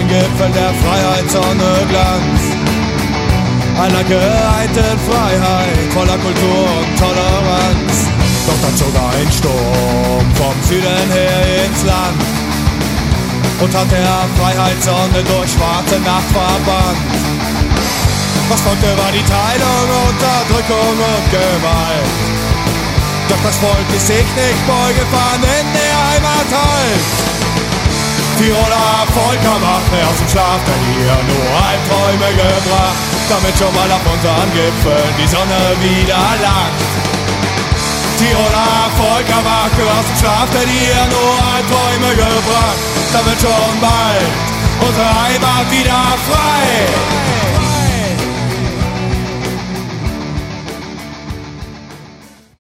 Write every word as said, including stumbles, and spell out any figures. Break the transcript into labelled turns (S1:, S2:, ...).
S1: Gipfeln der Freiheitssonne Glanz. Einer geeinten Freiheit, voller Kultur und Toleranz. Doch dann zog ein Sturm vom Süden her ins Land und hat der Freiheitssonne durch schwarze Nacht verbannt. Was folgte, war die Teilung, Unterdrückung und Gewalt. Doch das Volk ließ sich nicht beugen, fand in der Heimat halt. Tiroler Volk kam aus dem Schlaf, denn hier nur Albträume gebracht, damit schon mal auf unseren Gipfeln die Sonne wieder lacht. Tiroler Volk erwachte aus dem Schlaf, denn hier nur Albträume gebracht, damit schon bald unsere Heimat wieder frei.